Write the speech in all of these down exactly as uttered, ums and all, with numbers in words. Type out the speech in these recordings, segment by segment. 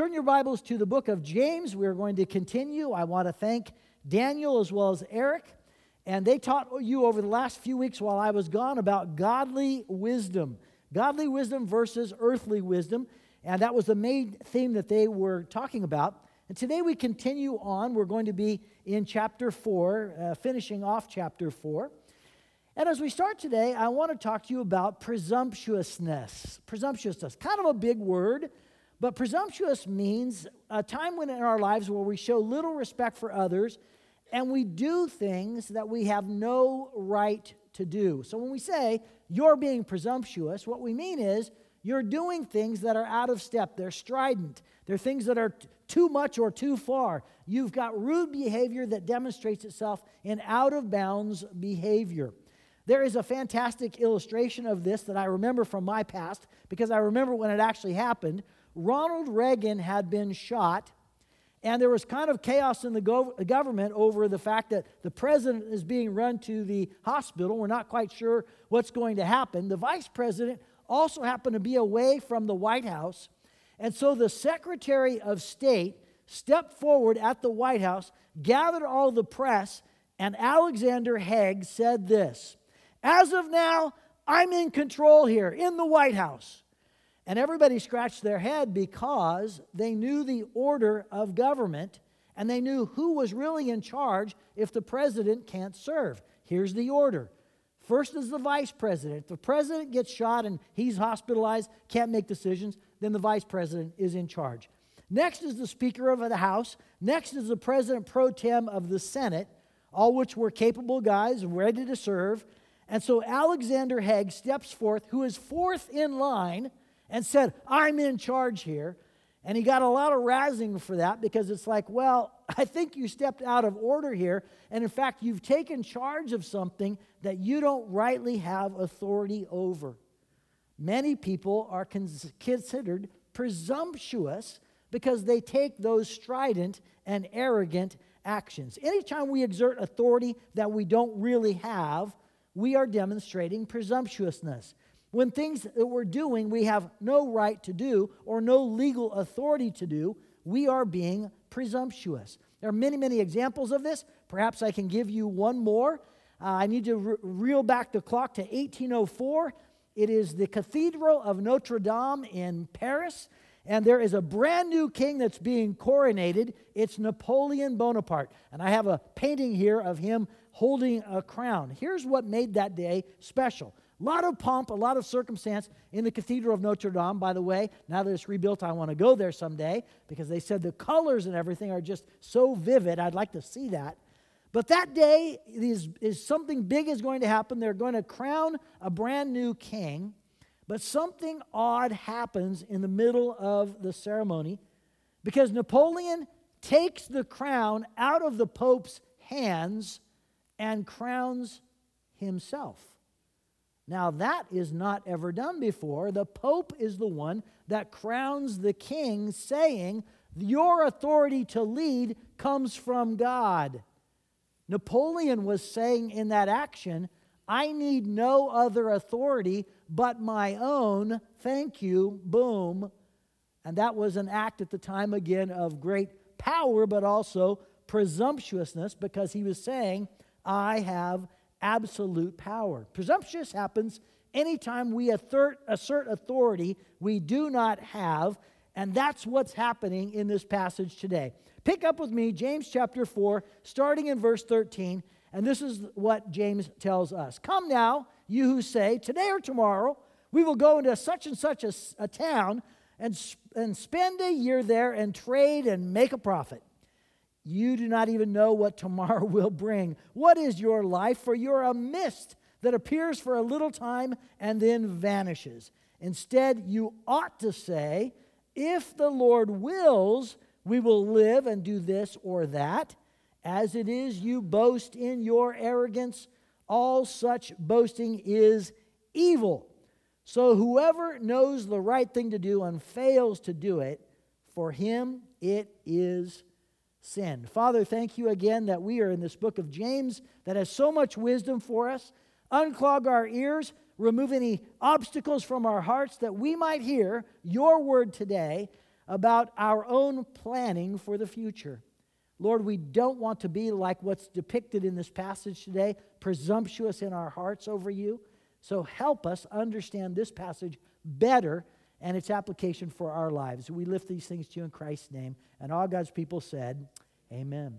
Turn your Bibles to the book of James. We're going to continue. I want to thank Daniel as well as Eric. And they taught you over the last few weeks while I was gone about godly wisdom. Godly wisdom versus earthly wisdom. And that was the main theme that they were talking about. And today we continue on. We're going to be in chapter four, uh, finishing off chapter four. And as we start today, I want to talk to you about presumptuousness. Presumptuousness, kind of a big word, but presumptuous means a time when in our lives where we show little respect for others and we do things that we have no right to do. So when we say you're being presumptuous, what we mean is you're doing things that are out of step. They're strident. They're things that are t- too much or too far. You've got rude behavior that demonstrates itself in out-of-bounds behavior. There is a fantastic illustration of this that I remember from my past because I remember when it actually happened. Ronald Reagan had been shot, and there was kind of chaos in the go- government over the fact that the president is being run to the hospital. We're not quite sure what's going to happen. The vice president also happened to be away from the White House, and so the Secretary of State stepped forward at the White House, gathered all the press, and Alexander Haig said this: "As of now, I'm in control here in the White House." And everybody scratched their head because they knew the order of government and they knew who was really in charge if the president can't serve. Here's the order. First is the vice president. If the president gets shot and he's hospitalized, can't make decisions, then the vice president is in charge. Next is the Speaker of the House. Next is the President pro tem of the Senate, all which were capable guys ready to serve. And so Alexander Haig steps forth, who is fourth in line, and said, "I'm in charge here." And he got a lot of razzing for that because it's like, well, I think you stepped out of order here. And in fact, you've taken charge of something that you don't rightly have authority over. Many people are cons- considered presumptuous because they take those strident and arrogant actions. Anytime we exert authority that we don't really have, we are demonstrating presumptuousness. When things that we're doing we have no right to do or no legal authority to do, we are being presumptuous. There are many, many examples of this. Perhaps I can give you one more. Uh, I need to re- reel back the clock to eighteen oh four. It is the Cathedral of Notre Dame in Paris, and there is a brand new king that's being coronated. It's Napoleon Bonaparte, and I have a painting here of him holding a crown. Here's what made that day special. A lot of pomp, a lot of circumstance in the Cathedral of Notre Dame. By the way, now that it's rebuilt, I want to go there someday because they said the colors and everything are just so vivid. I'd like to see that. But that day is, is something big is going to happen. They're going to crown a brand new king, but something odd happens in the middle of the ceremony because Napoleon takes the crown out of the Pope's hands and crowns himself. Now, that is not ever done before. The Pope is the one that crowns the king, saying, "Your authority to lead comes from God." Napoleon was saying in that action, "I need no other authority but my own. Thank you." Boom. And that was an act at the time, again, of great power, but also presumptuousness, because he was saying, "I have absolute power." Presumptuous happens anytime we assert, assert authority we do not have, and that's what's happening in this passage today. Pick up with me, James chapter four, starting in verse thirteen, and this is what James tells us. "Come now, you who say, 'Today or tomorrow we will go into such and such a, a town and, and spend a year there and trade and make a profit.' You do not even know what tomorrow will bring. What is your life? For you're a mist that appears for a little time and then vanishes. Instead, you ought to say, 'If the Lord wills, we will live and do this or that.' As it is, you boast in your arrogance. All such boasting is evil. So whoever knows the right thing to do and fails to do it, for him it is sin." Father, thank you again that we are in this book of James that has so much wisdom for us. Unclog our ears, remove any obstacles from our hearts that we might hear your word today. about our own planning for the future. Lord, we don't want to be like what's depicted in this passage today, presumptuous in our hearts over you. So help us understand this passage better and its application for our lives. We lift these things to you in Christ's name. And all God's people said, amen.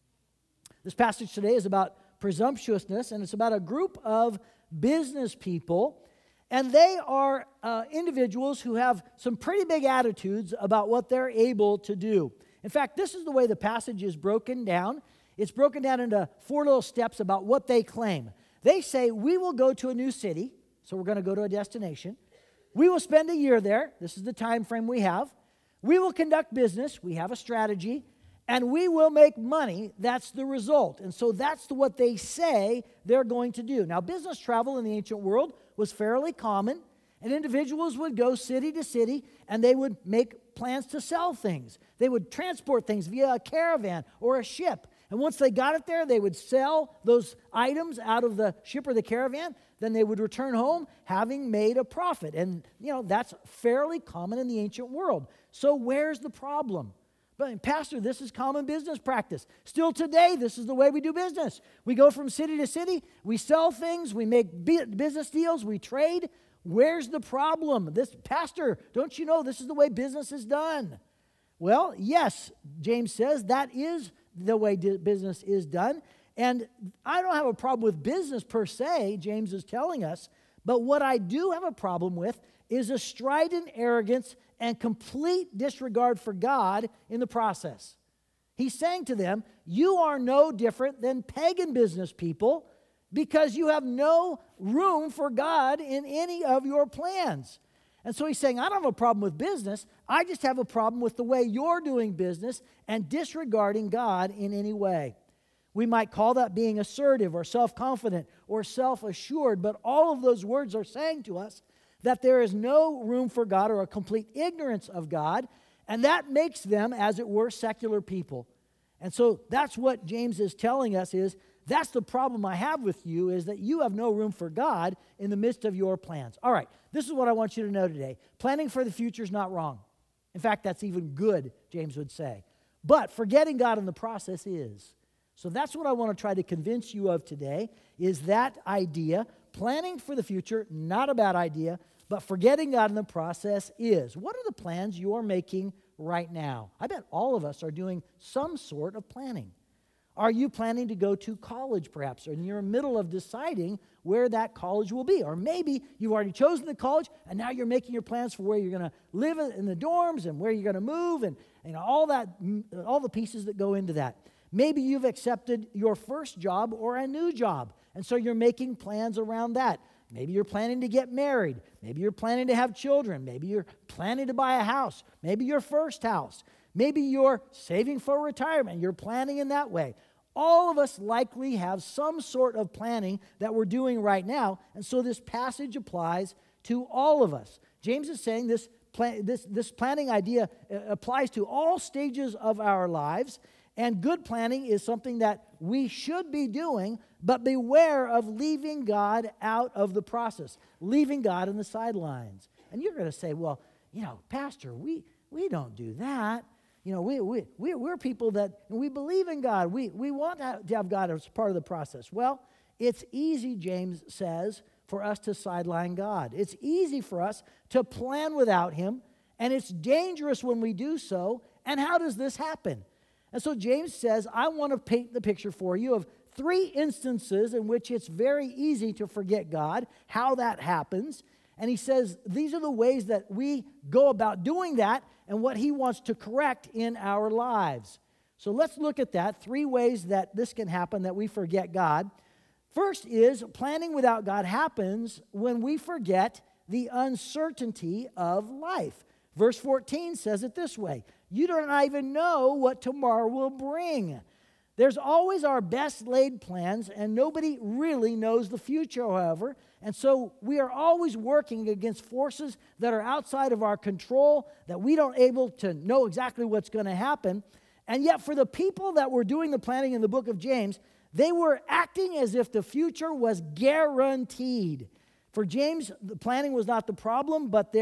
This passage today is about presumptuousness, and it's about a group of business people. And they are uh, individuals who have some pretty big attitudes about what they're able to do. In fact, this is the way the passage is broken down. It's broken down into four little steps about what they claim. They say, we will go to a new city, so we're going to go to a destination. We will spend a year there. This is the time frame we have. We will conduct business. We have a strategy. And we will make money. That's the result. And so that's what they say they're going to do. Now, business travel in the ancient world was fairly common. And individuals would go city to city, and they would make plans to sell things. They would transport things via a caravan or a ship. And once they got it there, they would sell those items out of the ship or the caravan. Then they would return home having made a profit. And, you know, that's fairly common in the ancient world. So where's the problem? But, Pastor, this is common business practice. Still today, this is the way we do business. We go from city to city. We sell things. We make business deals. We trade. Where's the problem? This, Pastor, don't you know this is the way business is done? Well, yes, James says that is the way business is done. And I don't have a problem with business per se, James is telling us. But what I do have a problem with is a strident arrogance and complete disregard for God in the process. He's saying to them, you are no different than pagan business people because you have no room for God in any of your plans. And so he's saying, I don't have a problem with business. I just have a problem with the way you're doing business and disregarding God in any way. We might call that being assertive or self-confident or self-assured, but all of those words are saying to us that there is no room for God or a complete ignorance of God, and that makes them, as it were, secular people. And so that's what James is telling us is, that's the problem I have with you, is that you have no room for God in the midst of your plans. All right, this is what I want you to know today. Planning for the future is not wrong. In fact, that's even good, James would say. But forgetting God in the process is. So that's what I want to try to convince you of today, is that idea. Planning for the future, not a bad idea, but forgetting God in the process is. What are the plans you are making right now? I bet all of us are doing some sort of planning. Are you planning to go to college, perhaps, or you're in the middle of deciding where that college will be? Or maybe you've already chosen the college, and now you're making your plans for where you're going to live in the dorms and where you're going to move, and you know, all that, all the pieces that go into that. Maybe you've accepted your first job or a new job, and so you're making plans around that. Maybe you're planning to get married. Maybe you're planning to have children. Maybe you're planning to buy a house. Maybe your first house. Maybe you're saving for retirement. You're planning in that way. All of us likely have some sort of planning that we're doing right now, and so this passage applies to all of us. James is saying this, plan, this, this planning idea applies to all stages of our lives, and good planning is something that we should be doing, but beware of leaving God out of the process, leaving God in the sidelines. And you're going to say, well, you know, Pastor, we, we don't do that. You know, we, we, we, we're people that, we believe in God. We, we want to have, to have God as part of the process. Well, it's easy, James says, for us to sideline God. It's easy for us to plan without Him, and it's dangerous when we do so. And how does this happen? And so James says, I want to paint the picture for you of three instances in which it's very easy to forget God, how that happens. And he says, these are the ways that we go about doing that and what he wants to correct in our lives. So let's look at that, three ways that this can happen, that we forget God. First is, planning without God happens when we forget the uncertainty of life. Verse fourteen says it this way, you don't even know what tomorrow will bring. There's always our best laid plans, and nobody really knows the future, however. And so we are always working against forces that are outside of our control, that we don't able to know exactly what's going to happen. And yet for the people that were doing the planning in the book of James, they were acting as if the future was guaranteed. For James, the planning was not the problem, but their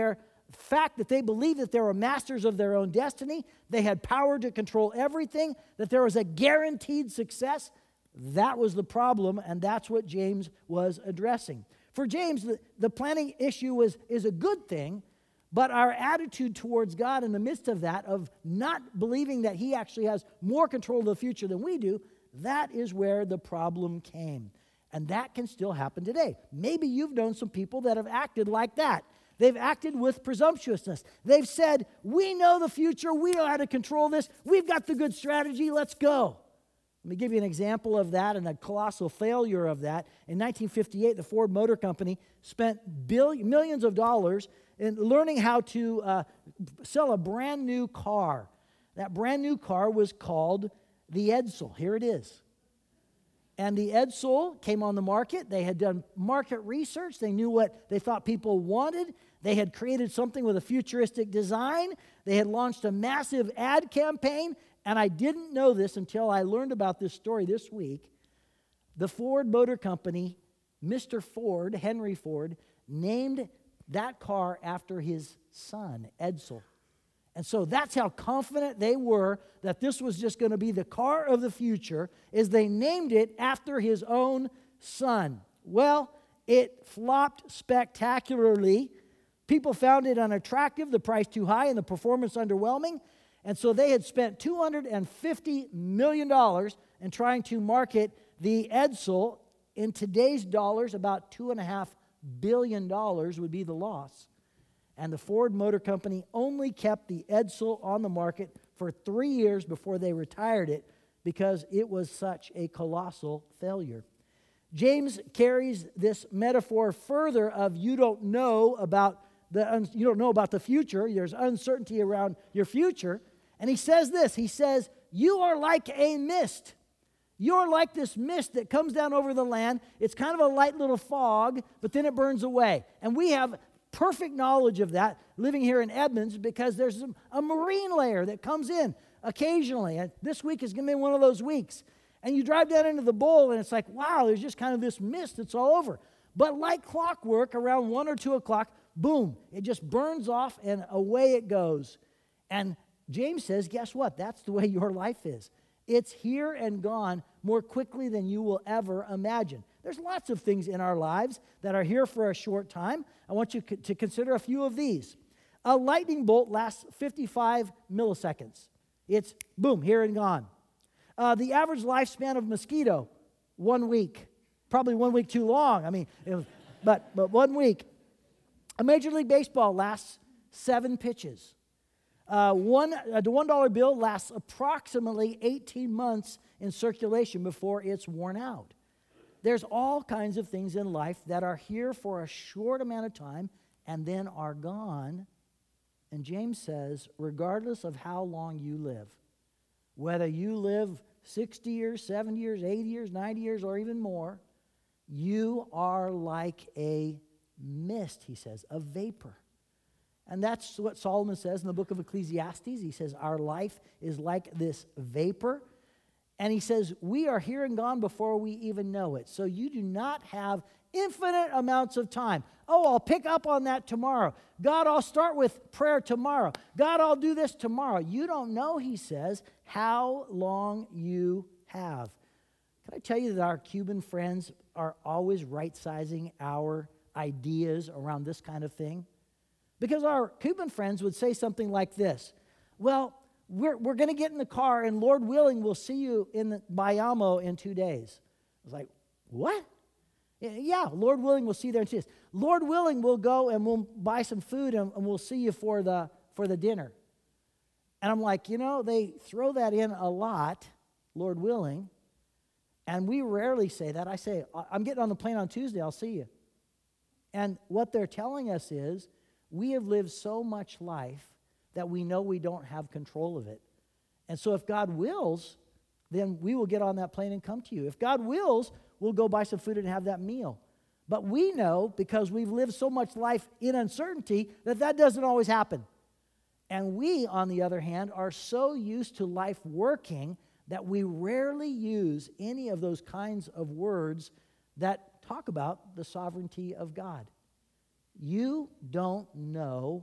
fact that they believed that they were masters of their own destiny, they had power to control everything, that there was a guaranteed success. That was the problem, and that's what James was addressing. For James, the, the planning issue was, is a good thing, but our attitude towards God in the midst of that, of not believing that he actually has more control of the future than we do, that is where the problem came. And that can still happen today. Maybe you've known some people that have acted like that. They've acted with presumptuousness. They've said, we know the future, we know how to control this, we've got the good strategy, let's go. Let me give you an example of that and a colossal failure of that. In nineteen fifty-eight, the Ford Motor Company spent billion, millions of dollars in learning how to uh, sell a brand new car. That brand new car was called the Edsel. Here it is. And the Edsel came on the market. They had done market research. They knew what they thought people wanted. They had created something with a futuristic design. They had launched a massive ad campaign. And I didn't know this until I learned about this story this week. The Ford Motor Company, Mister Ford, Henry Ford, named that car after his son, Edsel. And so that's how confident they were that this was just going to be the car of the future, is they named it after his own son. Well, it flopped spectacularly. People found it unattractive, the price too high, and the performance underwhelming. And so they had spent two hundred fifty million dollars in trying to market the Edsel. In today's dollars, about two point five billion dollars would be the loss. And the Ford Motor Company only kept the Edsel on the market for three years before they retired it because it was such a colossal failure. James carries this metaphor further of you don't know about the you don't know about the future. There's uncertainty around your future. And he says this, he says, you are like a mist. You're like this mist that comes down over the land. It's kind of a light little fog, but then it burns away. And we have perfect knowledge of that living here in Edmonds because there's a marine layer that comes in occasionally. And this week is going to be one of those weeks. And you drive down into the bowl and it's like, wow, there's just kind of this mist that's all over. But like clockwork, around one or two o'clock, boom, it just burns off and away it goes. And James says, guess what? That's the way your life is. It's here and gone more quickly than you will ever imagine. There's lots of things in our lives that are here for a short time. I want you to consider a few of these. A lightning bolt lasts fifty-five milliseconds. It's boom, here and gone. Uh, the average lifespan of a mosquito, one week. Probably one week too long. I mean, it was, but, but one week. A Major League Baseball lasts seven pitches. Uh, one, a one dollar bill lasts approximately eighteen months in circulation before it's worn out. There's all kinds of things in life that are here for a short amount of time and then are gone. And James says, regardless of how long you live, whether you live sixty years, seventy years, eighty years, ninety years, or even more, you are like a mist, he says, a vapor. And that's what Solomon says in the book of Ecclesiastes. He says, our life is like this vapor. And he says, we are here and gone before we even know it. So you do not have infinite amounts of time. Oh, I'll pick up on that tomorrow. God, I'll start with prayer tomorrow. God, I'll do this tomorrow. You don't know, he says, how long you have. Can I tell you that our Cuban friends are always right-sizing our ideas around this kind of thing? Because our Cuban friends would say something like this. Well, we're, we're going to get in the car, and Lord willing, we'll see you in the Bayamo in two days. I was like, what? Yeah, Lord willing, we'll see you there in two days. Lord willing, we'll go and we'll buy some food, and, and we'll see you for the, for the dinner. And I'm like, you know, they throw that in a lot, Lord willing, and we rarely say that. I say, I'm getting on the plane on Tuesday, I'll see you. And what they're telling us is, we have lived so much life that we know we don't have control of it. And so if God wills, then we will get on that plane and come to you. If God wills, we'll go buy some food and have that meal. But we know, because we've lived so much life in uncertainty, that that doesn't always happen. And we, on the other hand, are so used to life working that we rarely use any of those kinds of words that talk about the sovereignty of God. You don't know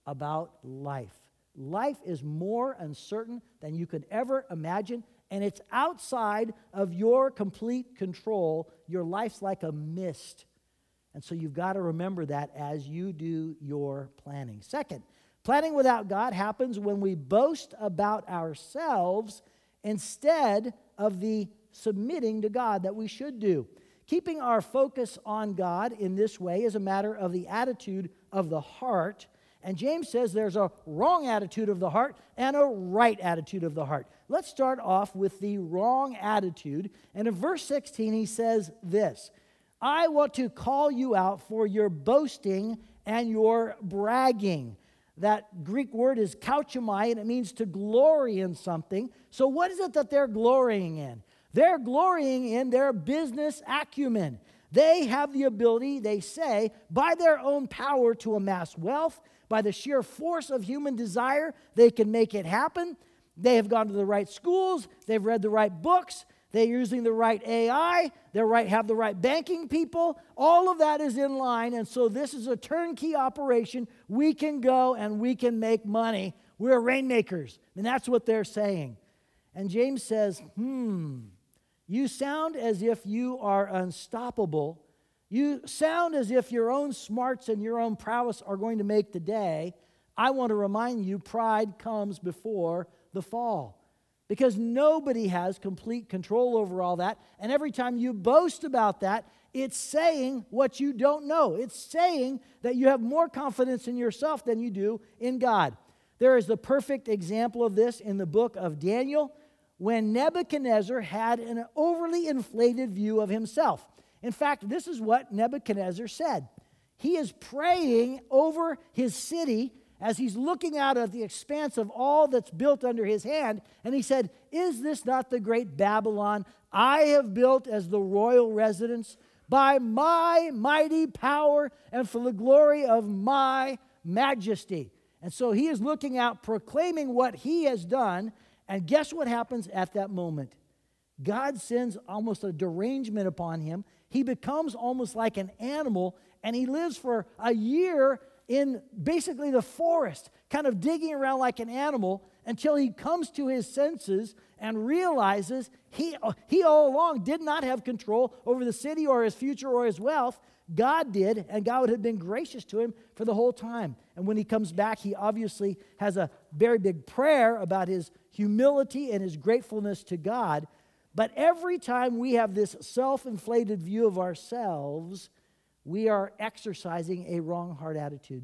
about life. Life is more uncertain than you could ever imagine, and it's outside of your complete control. Your life's like a mist. And so you've got to remember that as you do your planning. Second, planning without God happens when we boast about ourselves instead of the submitting to God that we should do. Keeping our focus on God in this way is a matter of the attitude of the heart. And James says there's a wrong attitude of the heart and a right attitude of the heart. Let's start off with the wrong attitude. And in verse sixteen, he says this, I want to call you out for your boasting and your bragging. That Greek word is kauchomai, and it means to glory in something. So what is it that they're glorying in? They're glorying in their business acumen. They have the ability, they say, by their own power to amass wealth. By the sheer force of human desire, they can make it happen. They have gone to the right schools. They've read the right books. They're using the right A I. They right, have the right banking people. All of that is in line. And so this is a turnkey operation. We can go and we can make money. We're rainmakers. And that's what they're saying. And James says, hmm, you sound as if you are unstoppable. You sound as if your own smarts and your own prowess are going to make the day. I want to remind you, pride comes before the fall. Because nobody has complete control over all that. And every time you boast about that, it's saying what you don't know. It's saying that you have more confidence in yourself than you do in God. There is the perfect example of this in the book of Daniel, when Nebuchadnezzar had an overly inflated view of himself. In fact, this is what Nebuchadnezzar said. He is praying over his city as he's looking out at the expanse of all that's built under his hand, and he said, is this not the great Babylon I have built as the royal residence by my mighty power and for the glory of my majesty? And so he is looking out, proclaiming what he has done, and guess what happens at that moment? God sends almost a derangement upon him. He becomes almost like an animal, and he lives for a year in basically the forest, kind of digging around like an animal until he comes to his senses and realizes he, he all along did not have control over the city or his future or his wealth. God did, and God had been gracious to him for the whole time. And when he comes back, he obviously has a very big prayer about his humility and his gratefulness to God. But every time we have this self-inflated view of ourselves, we are exercising a wrong heart attitude.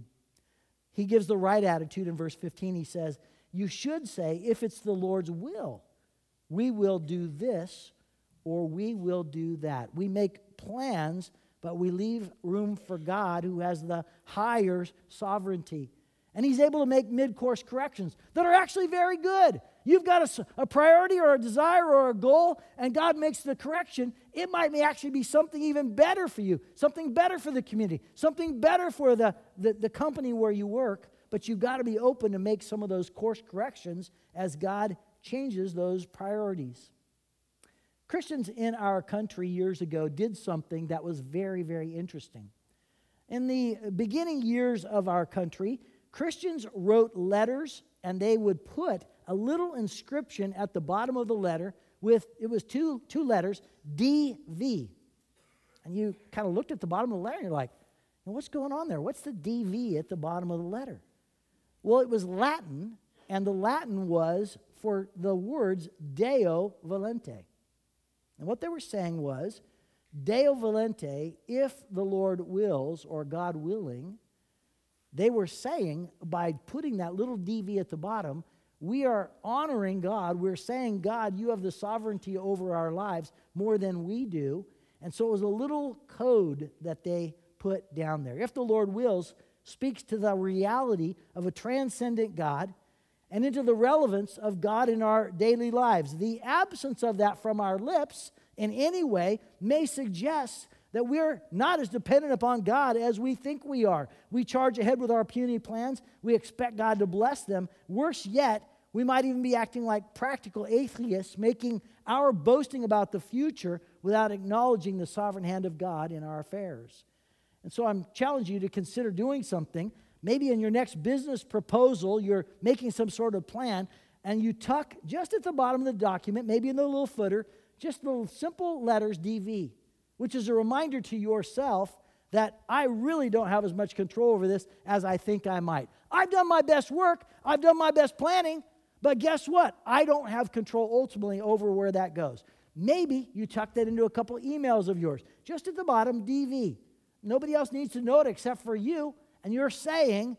He gives the right attitude in verse fifteen. He says, you should say, if it's the Lord's will, we will do this or we will do that. We make plans, but we leave room for God who has the higher sovereignty. And he's able to make mid-course corrections that are actually very good. You've got a, a priority or a desire or a goal, and God makes the correction. It might may actually be something even better for you, something better for the community, something better for the, the, the company where you work, but you've got to be open to make some of those course corrections as God changes those priorities. Christians in our country years ago did something that was very, very interesting. In the beginning years of our country, Christians wrote letters, and they would put a little inscription at the bottom of the letter with, it was two, two letters, D V. And you kind of looked at the bottom of the letter, and you're like, what's going on there? What's the D V at the bottom of the letter? Well, it was Latin, and the Latin was for the words Deo volente. And what they were saying was, Deo volente, if the Lord wills, or God willing, they were saying, by putting that little D V at the bottom, we are honoring God. We're saying, God, you have the sovereignty over our lives more than we do. And so it was a little code that they put down there. If the Lord wills, speaks to the reality of a transcendent God and into the relevance of God in our daily lives. The absence of that from our lips in any way may suggest that we're not as dependent upon God as we think we are. We charge ahead with our puny plans. We expect God to bless them. Worse yet, we might even be acting like practical atheists, making our boasting about the future without acknowledging the sovereign hand of God in our affairs. And so I'm challenging you to consider doing something. maybe in your next business proposal, you're making some sort of plan, and you tuck just at the bottom of the document, maybe in the little footer, just little simple letters D V, which is a reminder to yourself that I really don't have as much control over this as I think I might. I've done my best work, I've done my best planning, but guess what? I don't have control ultimately over where that goes. Maybe you tuck that into a couple emails of yours, just at the bottom, D V. Nobody else needs to know it except for you, and you're saying,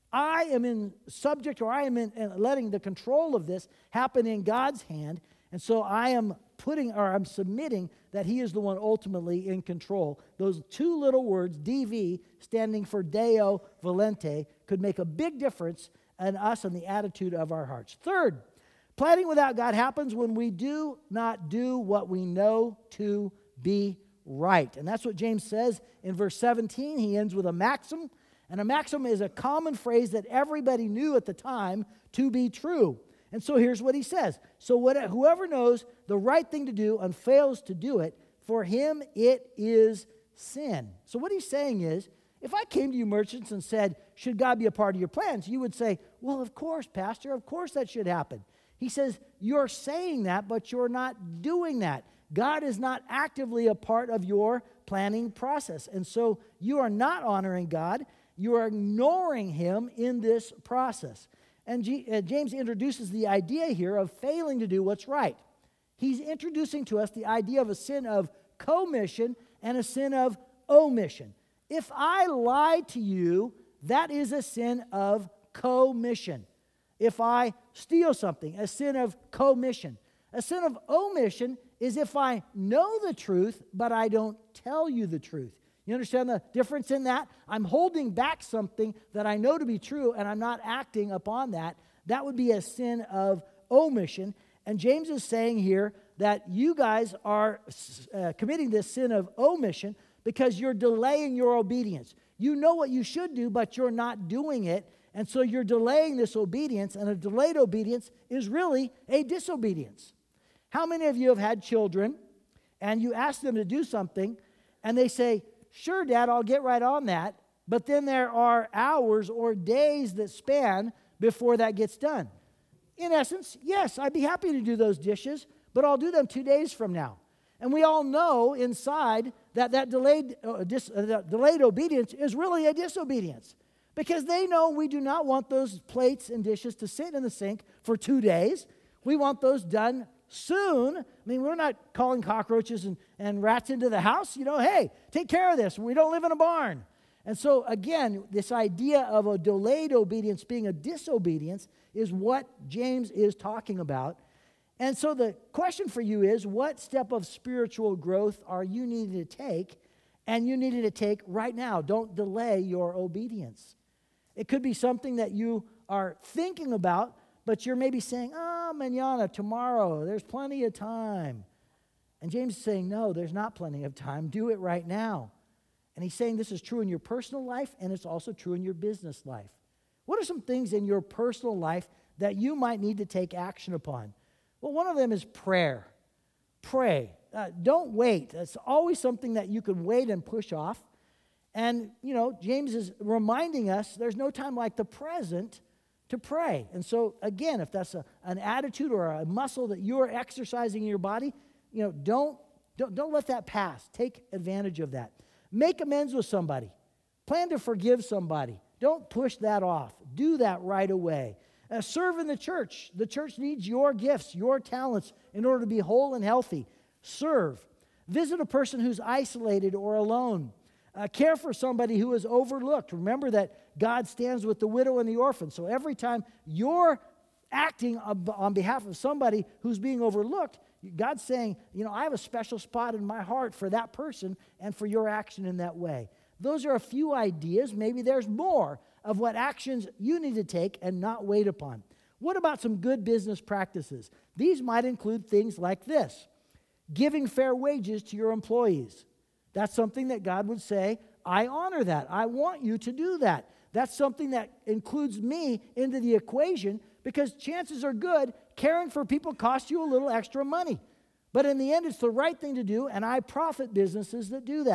I am in subject, or I am in, in letting the control of this happen in God's hand, and so I am putting, or I'm submitting that He is the one ultimately in control. Those two little words, D V, standing for Deo Volente, could make a big difference in us and the attitude of our hearts. Third, planning without God happens when we do not do what we know to be right. And that's what James says in verse seventeen. He ends with a maxim. And a maxim is a common phrase that everybody knew at the time to be true. And so here's what he says. So what, whoever knows the right thing to do and fails to do it, for him it is sin. So what he's saying is, if I came to you merchants and said, should God be a part of your plans? You would say, well, of course, Pastor, of course that should happen. He says, you're saying that, but you're not doing that. God is not actively a part of your planning process. And so you are not honoring God. You are ignoring Him in this process. And G- uh, James introduces the idea here of failing to do what's right. He's introducing to us the idea of a sin of commission and a sin of omission. If I lie to you, that is a sin of commission. If I steal something, a sin of commission. A sin of omission is if I know the truth, but I don't tell you the truth. You understand the difference in that? I'm holding back something that I know to be true, and I'm not acting upon that. That would be a sin of omission. And James is saying here that you guys are uh, committing this sin of omission because you're delaying your obedience. You know what you should do, but you're not doing it. And so you're delaying this obedience, and a delayed obedience is really a disobedience. How many of you have had children, and you ask them to do something, and they say, sure, Dad, I'll get right on that, but then there are hours or days that span before that gets done? In essence, yes, I'd be happy to do those dishes, but I'll do them two days from now. And we all know inside that that delayed, uh, dis, uh, that delayed obedience is really a disobedience, because they know we do not want those plates and dishes to sit in the sink for two days. We want those done soon. I mean, we're not calling cockroaches and, and rats into the house. You know, hey, take care of this. We don't live in a barn. And so, again, this idea of a delayed obedience being a disobedience is what James is talking about. And so the question for you is, what step of spiritual growth are you needing to take, and you needing to take right now? Don't delay your obedience. It could be something that you are thinking about, but you're maybe saying, oh, mañana, tomorrow, there's plenty of time. And James is saying, no, there's not plenty of time. Do it right now. And he's saying this is true in your personal life, and it's also true in your business life. What are some things in your personal life that you might need to take action upon? Well, one of them is prayer. Pray. Uh, don't wait. It's always something that you can wait and push off. And, you know, James is reminding us there's no time like the present to pray. And so, again, if that's a, an attitude or a muscle that you're exercising in your body, you know, don't, don't, don't let that pass. Take advantage of that. Make amends with somebody. Plan to forgive somebody. Don't push that off. Do that right away. Uh, serve in the church. The church needs your gifts, your talents in order to be whole and healthy. Serve. Visit a person who's isolated or alone. Uh, care for somebody who is overlooked. Remember that God stands with the widow and the orphan. So every time you're acting on behalf of somebody who's being overlooked, God's saying, you know, I have a special spot in my heart for that person and for your action in that way. Those are a few ideas. Maybe there's more of what actions you need to take and not wait upon. What about some good business practices? These might include things like this: giving fair wages to your employees. That's something that God would say, I honor that. I want you to do that. That's something that includes me into the equation, because chances are good caring for people costs you a little extra money. But in the end, it's the right thing to do, and I profit businesses that do that.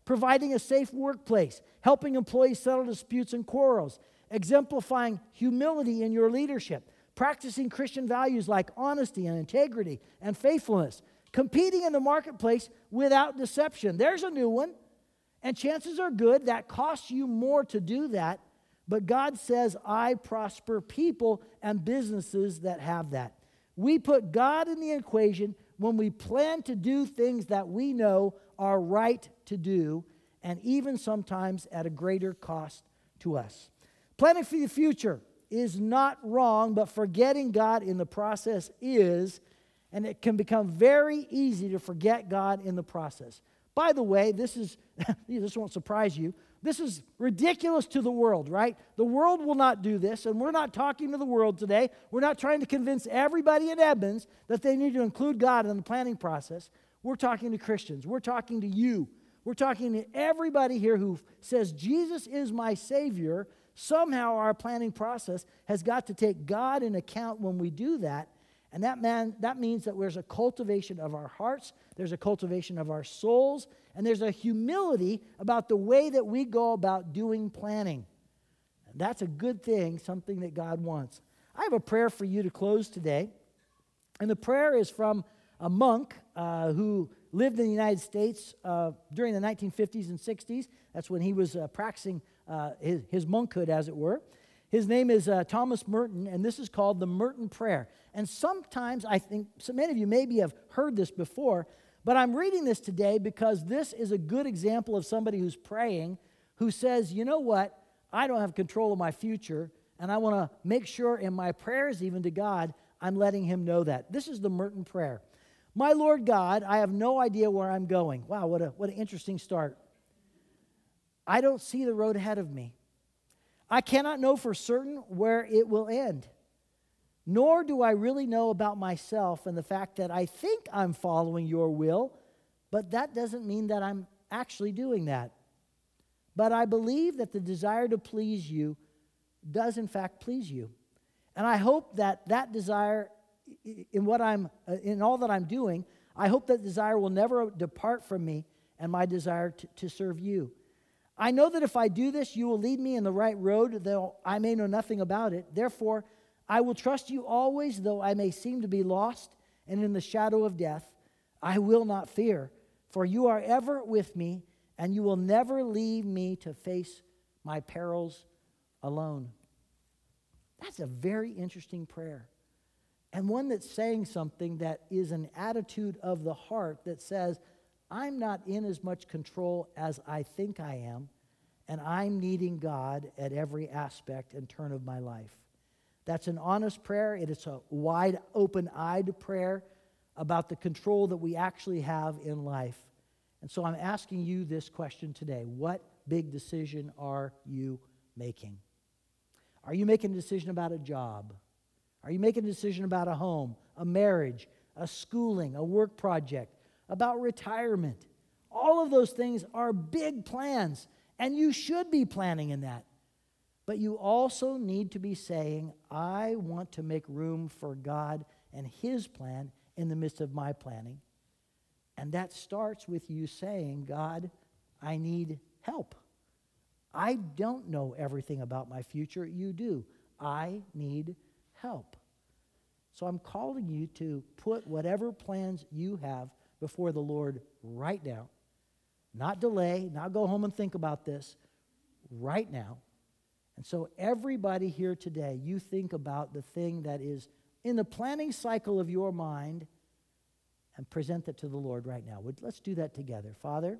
providing a safe workplace, helping employees settle disputes and quarrels, exemplifying humility in your leadership, practicing Christian values like honesty and integrity and faithfulness, competing in the marketplace without deception. There's a new one. And chances are good that costs you more to do that. But God says, I prosper people and businesses that have that. We put God in the equation when we plan to do things that we know are right to do, and even sometimes at a greater cost to us. Planning for the future is not wrong, but forgetting God in the process is, and it can become very easy to forget God in the process. By the way, this is, this won't surprise you, this is ridiculous to the world, right? The world will not do this, and we're not talking to the world today. We're not trying to convince everybody in Edmonds that they need to include God in the planning process. We're talking to Christians. We're talking to you. We're talking to everybody here who says, Jesus is my Savior. Somehow our planning process has got to take God in account when we do that. And that, man, that means that there's a cultivation of our hearts, there's a cultivation of our souls, and there's a humility about the way that we go about doing planning. And that's a good thing, something that God wants. I have a prayer for you to close today. And the prayer is from a monk uh, who lived in the United States uh, during the nineteen fifties and sixties. That's when he was uh, practicing uh, his, his monkhood, as it were. His name is uh, Thomas Merton, and this is called the Merton Prayer. And sometimes I think, so many of you maybe have heard this before, but I'm reading this today because this is a good example of somebody who's praying, who says, you know what, I don't have control of my future, and I want to make sure in my prayers even to God, I'm letting him know that. This is the Merton Prayer. My Lord God, I have no idea where I'm going. Wow, what a what an interesting start. I don't see the road ahead of me. I cannot know for certain where it will end. Nor do I really know about myself and the fact that I think I'm following your will, but that doesn't mean that I'm actually doing that. But I believe that the desire to please you does in fact please you. And I hope that that desire in what I'm in all that I'm doing, I hope that desire will never depart from me and my desire to, to serve you. I know that if I do this, you will lead me in the right road, though I may know nothing about it. Therefore, I will trust you always, though I may seem to be lost and in the shadow of death. I will not fear, for you are ever with me, and you will never leave me to face my perils alone. That's a very interesting prayer, and one that's saying something that is an attitude of the heart that says, I'm not in as much control as I think I am, and I'm needing God at every aspect and turn of my life. That's an honest prayer. It is a wide, open-eyed prayer about the control that we actually have in life. And so I'm asking you this question today. What big decision are you making? Are you making a decision about a job? Are you making a decision about a home, a marriage, a schooling, a work project, about retirement? All of those things are big plans, and you should be planning in that. But you also need to be saying, I want to make room for God and His plan in the midst of my planning. And that starts with you saying, God, I need help. I don't know everything about my future. You do. I need help. So I'm calling you to put whatever plans you have before the Lord right now. Not delay, not go home and think about this. Right now. And so everybody here today, you think about the thing that is in the planning cycle of your mind and present that to the Lord right now. Let's do that together. Father,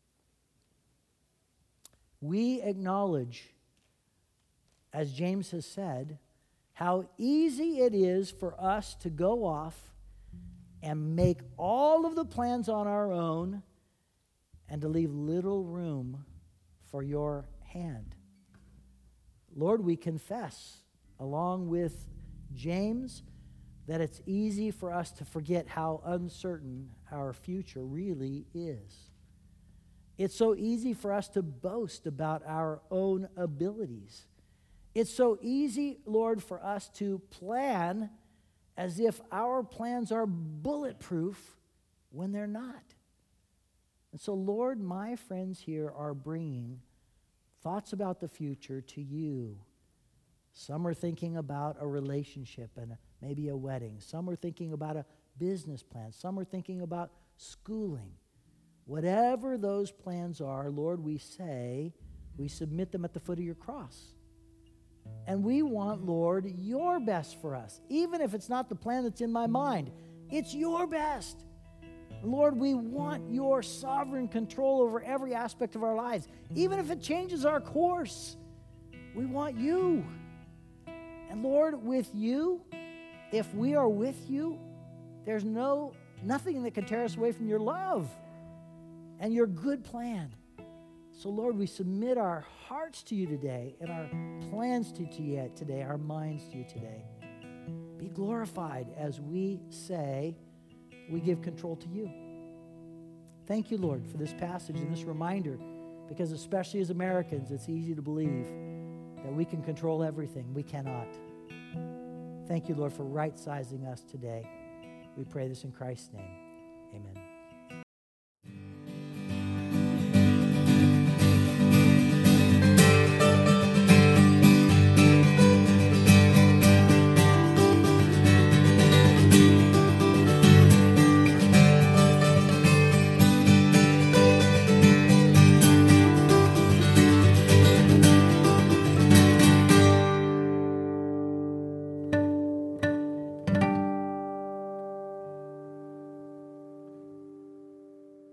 we acknowledge, as James has said, how easy it is for us to go off and make all of the plans on our own and to leave little room for your hand. Lord, we confess, along with James, that it's easy for us to forget how uncertain our future really is. It's so easy for us to boast about our own abilities. It's so easy, Lord, for us to plan as if our plans are bulletproof when they're not. And so, Lord, my friends here are bringing thoughts about the future to you. Some are thinking about a relationship and a, maybe a wedding. Some are thinking about a business plan. Some are thinking about schooling. Whatever those plans are, Lord, we say, we submit them at the foot of your cross. And we want, Lord, your best for us. Even if it's not the plan that's in my mind, it's your best. Lord, we want your sovereign control over every aspect of our lives. Even if it changes our course, we want you. And Lord, with you, if we are with you, there's no nothing that can tear us away from your love and your good plan. So, Lord, we submit our hearts to you today and our plans to you today, our minds to you today. Be glorified as we say we give control to you. Thank you, Lord, for this passage and this reminder, because especially as Americans, it's easy to believe that we can control everything. We cannot. Thank you, Lord, for right-sizing us today. We pray this in Christ's name. Amen.